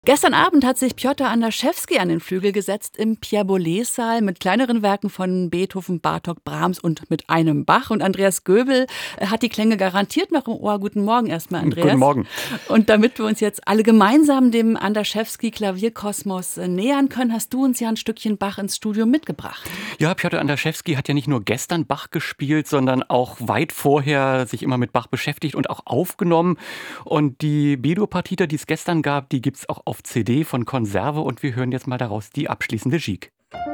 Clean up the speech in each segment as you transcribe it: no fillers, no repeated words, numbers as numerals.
Gestern Abend hat sich Pjotr Andaschewski an den Flügel gesetzt im Pierre Boulez-Saal mit kleineren Werken von Beethoven, Bartók, Brahms und mit einem Bach. Und Andreas Göbel hat die Klänge garantiert noch im Ohr. Guten Morgen erstmal, Andreas. Guten Morgen. Und damit wir uns jetzt alle gemeinsam dem Andaschewski-Klavierkosmos nähern können, hast du uns ja ein Stückchen Bach ins Studio mitgebracht. Ja, Pjotr Andaschewski hat ja nicht nur gestern Bach gespielt, sondern auch weit vorher sich immer mit Bach beschäftigt und auch aufgenommen. Und die B-Dur-Partita, die es gestern gab, die gibt es auch auf CD von Konserve und wir hören jetzt mal daraus die abschließende Gigue.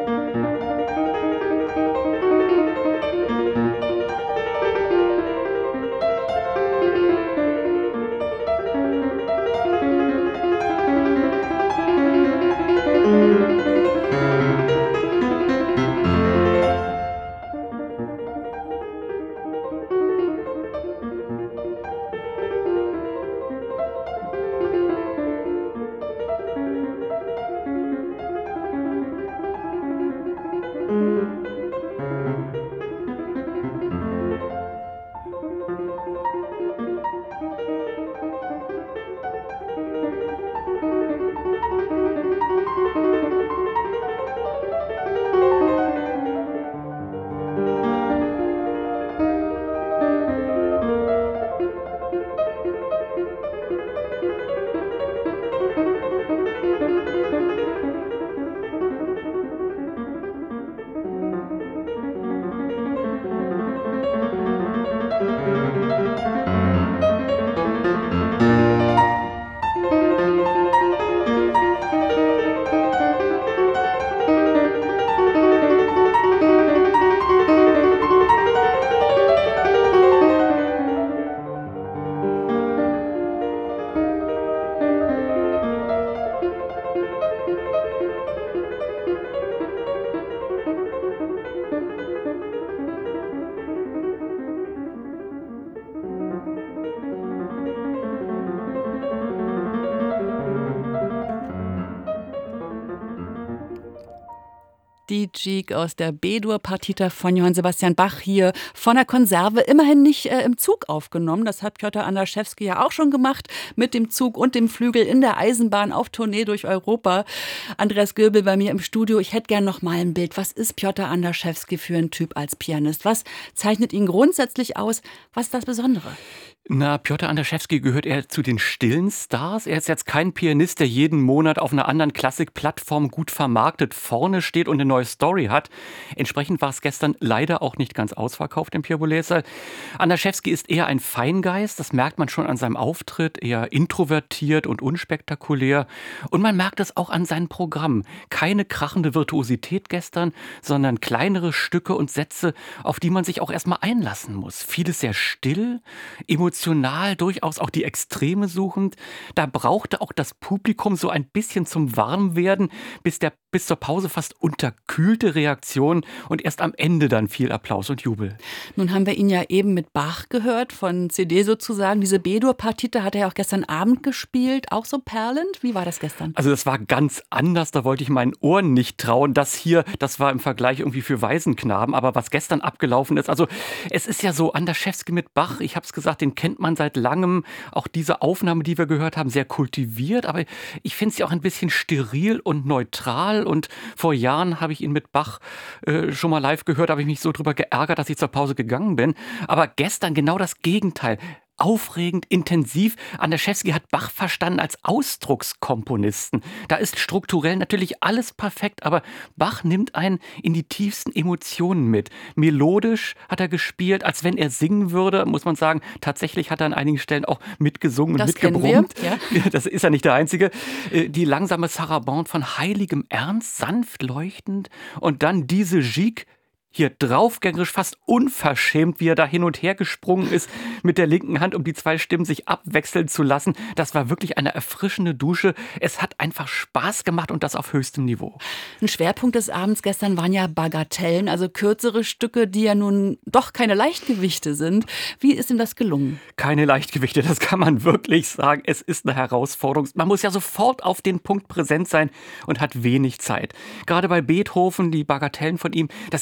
Die Gigue aus der B-Dur-Partita von Johann Sebastian Bach hier von der Konserve. Immerhin nicht im Zug aufgenommen. Das hat Pjotr Andaschewski ja auch schon gemacht. Mit dem Zug und dem Flügel in der Eisenbahn auf Tournee durch Europa. Andreas Göbel bei mir im Studio. Ich hätte gern noch mal ein Bild. Was ist Pjotr Andaschewski für ein Typ als Pianist? Was zeichnet ihn grundsätzlich aus? Was ist das Besondere? Na, Pjotr Andaschewski gehört eher zu den stillen Stars. Er ist jetzt kein Pianist, der jeden Monat auf einer anderen Klassikplattform gut vermarktet vorne steht und eine neue Story hat. Entsprechend war es gestern leider auch nicht ganz ausverkauft im Pierre Boulez-Saal. Andaschewski ist eher ein Feingeist, das merkt man schon an seinem Auftritt, eher introvertiert und unspektakulär. Und man merkt es auch an seinem Programm. Keine krachende Virtuosität gestern, sondern kleinere Stücke und Sätze, auf die man sich auch erstmal einlassen muss. Vieles sehr still, emotional, durchaus auch die Extreme suchend. Da brauchte auch das Publikum so ein bisschen zum Warmwerden, bis zur Pause fast unterkühlte Reaktion und erst am Ende dann viel Applaus und Jubel. Nun haben wir ihn ja eben mit Bach gehört, von CD sozusagen. Diese B-Dur-Partita hat er ja auch gestern Abend gespielt, auch so perlend. Wie war das gestern? Also das war ganz anders, da wollte ich meinen Ohren nicht trauen. Das war im Vergleich irgendwie für Waisenknaben, aber was gestern abgelaufen ist, also es ist ja so, Andaschewski mit Bach, ich habe es gesagt, den kennt man seit langem. Auch diese Aufnahme, die wir gehört haben, sehr kultiviert, aber ich finde sie auch ein bisschen steril und neutral. Und vor Jahren habe ich ihn mit Bach schon mal live gehört, habe ich mich so drüber geärgert, dass ich zur Pause gegangen bin. Aber gestern genau das Gegenteil. Aufregend, intensiv. Andaschewski hat Bach verstanden als Ausdruckskomponisten. Da ist strukturell natürlich alles perfekt, aber Bach nimmt einen in die tiefsten Emotionen mit. Melodisch hat er gespielt, als wenn er singen würde, muss man sagen. Tatsächlich hat er an einigen Stellen auch mitgesungen und mitgebrummt. Ja. Das ist ja nicht der Einzige. Die langsame Sarabande von heiligem Ernst, sanft leuchtend. Und dann diese Gigue, hier draufgängerisch, fast unverschämt, wie er da hin und her gesprungen ist mit der linken Hand, um die zwei Stimmen sich abwechseln zu lassen. Das war wirklich eine erfrischende Dusche. Es hat einfach Spaß gemacht und das auf höchstem Niveau. Ein Schwerpunkt des Abends gestern waren ja Bagatellen, also kürzere Stücke, die ja nun doch keine Leichtgewichte sind. Wie ist ihm das gelungen? Keine Leichtgewichte, das kann man wirklich sagen. Es ist eine Herausforderung. Man muss ja sofort auf den Punkt präsent sein und hat wenig Zeit. Gerade bei Beethoven, die Bagatellen von ihm, das ist ja mal so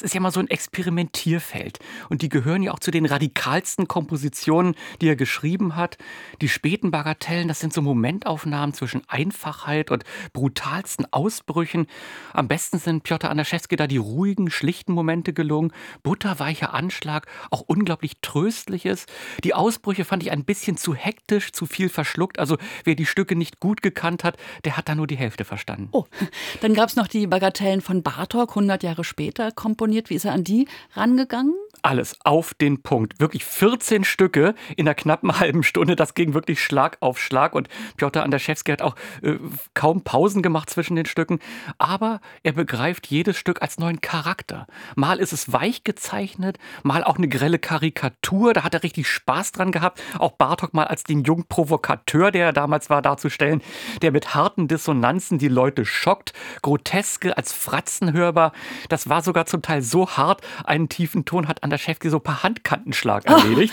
ein Experimentierfeld. Und die gehören ja auch zu den radikalsten Kompositionen, die er geschrieben hat. Die späten Bagatellen, das sind so Momentaufnahmen zwischen Einfachheit und brutalsten Ausbrüchen. Am besten sind Pjotr Anaschewski da die ruhigen, schlichten Momente gelungen. Butterweicher Anschlag, auch unglaublich Tröstliches. Die Ausbrüche fand ich ein bisschen zu hektisch, zu viel verschluckt. Also wer die Stücke nicht gut gekannt hat, der hat da nur die Hälfte verstanden. Oh, dann gab es noch die Bagatellen von Bartók, 100 Jahre später komponiert. Wie ist er an die rangegangen? Alles auf den Punkt. Wirklich 14 Stücke in einer knappen halben Stunde. Das ging wirklich Schlag auf Schlag. Und Pjotr Anaschewski hat auch kaum Pausen gemacht zwischen den Stücken. Aber er begreift jedes Stück als neuen Charakter. Mal ist es weich gezeichnet, mal auch eine grelle Karikatur. Da hat er richtig Spaß dran gehabt. Auch Bartók mal als den jungen Provokateur, der er damals war, darzustellen, der mit harten Dissonanzen die Leute schockt. Groteske als Fratzen hörbar. Das war sogar zum Teil so hart. Einen tiefen Ton hat Anaschewski so per Handkantenschlag erledigt.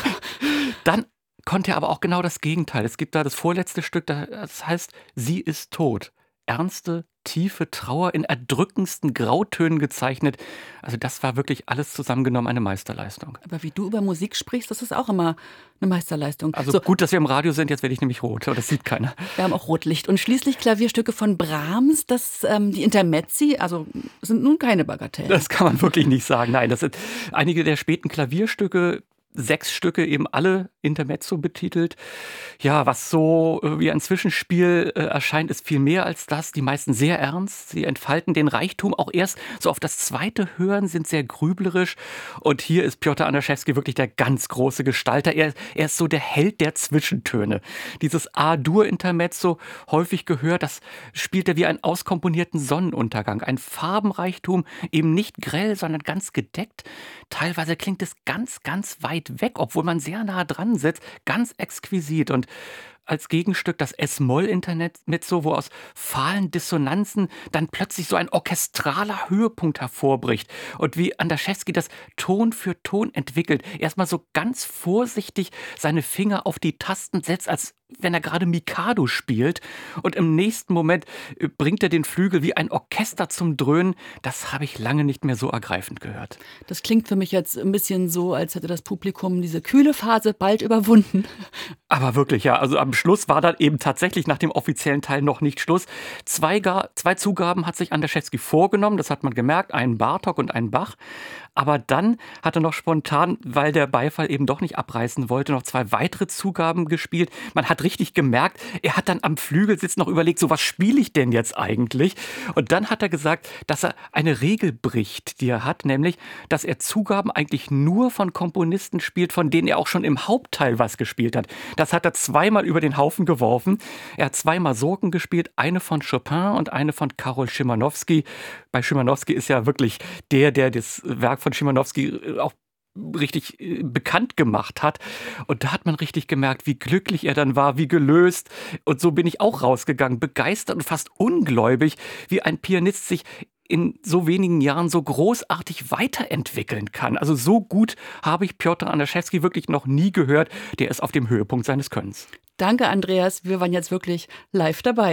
Dann konnte er aber auch genau das Gegenteil. Es gibt da das vorletzte Stück, das heißt, sie ist tot. Ernste, tiefe Trauer in erdrückendsten Grautönen gezeichnet. Also das war wirklich alles zusammengenommen eine Meisterleistung. Aber wie du über Musik sprichst, das ist auch immer eine Meisterleistung. Also so, gut, dass wir im Radio sind, jetzt werde ich nämlich rot, aber das sieht keiner. Wir haben auch Rotlicht. Und schließlich Klavierstücke von Brahms, die Intermezzi, also sind nun keine Bagatellen. Das kann man wirklich nicht sagen. Nein, das sind einige der späten Klavierstücke, 6 Stücke, eben alle Intermezzo betitelt. Ja, was so wie ein Zwischenspiel erscheint, ist viel mehr als das. Die meisten sehr ernst. Sie entfalten den Reichtum auch erst so auf das zweite Hören, sind sehr grüblerisch. Und hier ist Pjotr Anaschewski wirklich der ganz große Gestalter. Er ist so der Held der Zwischentöne. Dieses A-Dur-Intermezzo, häufig gehört, das spielt er wie einen auskomponierten Sonnenuntergang. Ein Farbenreichtum, eben nicht grell, sondern ganz gedeckt. Teilweise klingt es ganz, ganz weit weg, obwohl man sehr nah dran sitzt, ganz exquisit. Und als Gegenstück das S-Moll-Intermezzo, wo aus fahlen Dissonanzen dann plötzlich so ein orchestraler Höhepunkt hervorbricht. Und wie Anaschewski das Ton für Ton entwickelt. Erstmal so ganz vorsichtig seine Finger auf die Tasten setzt, als wenn er gerade Mikado spielt. Und im nächsten Moment bringt er den Flügel wie ein Orchester zum Dröhnen. Das habe ich lange nicht mehr so ergreifend gehört. Das klingt für mich jetzt ein bisschen so, als hätte das Publikum diese kühle Phase bald überwunden. Aber wirklich, ja. Also am Schluss war dann eben tatsächlich nach dem offiziellen Teil noch nicht Schluss. Zwei Zugaben hat sich Anaschewski vorgenommen. Das hat man gemerkt. Einen Bartók und einen Bach. Aber dann hat er noch spontan, weil der Beifall eben doch nicht abreißen wollte, noch 2 weitere Zugaben gespielt. Man hat richtig gemerkt, er hat dann am Flügelsitz noch überlegt, so was spiele ich denn jetzt eigentlich? Und dann hat er gesagt, dass er eine Regel bricht, die er hat, nämlich, dass er Zugaben eigentlich nur von Komponisten spielt, von denen er auch schon im Hauptteil was gespielt hat. Das hat er 2-mal über den Haufen geworfen. Er hat 2 Mazurken gespielt, eine von Chopin und eine von Karol Szymanowski. Bei Szymanowski ist ja wirklich der das Werk von Szymanowski auch richtig bekannt gemacht hat. Und da hat man richtig gemerkt, wie glücklich er dann war, wie gelöst. Und so bin ich auch rausgegangen, begeistert und fast ungläubig, wie ein Pianist sich in so wenigen Jahren so großartig weiterentwickeln kann. Also so gut habe ich Pjotr Anaschewski wirklich noch nie gehört. Der ist auf dem Höhepunkt seines Könnens. Danke, Andreas. Wir waren jetzt wirklich live dabei.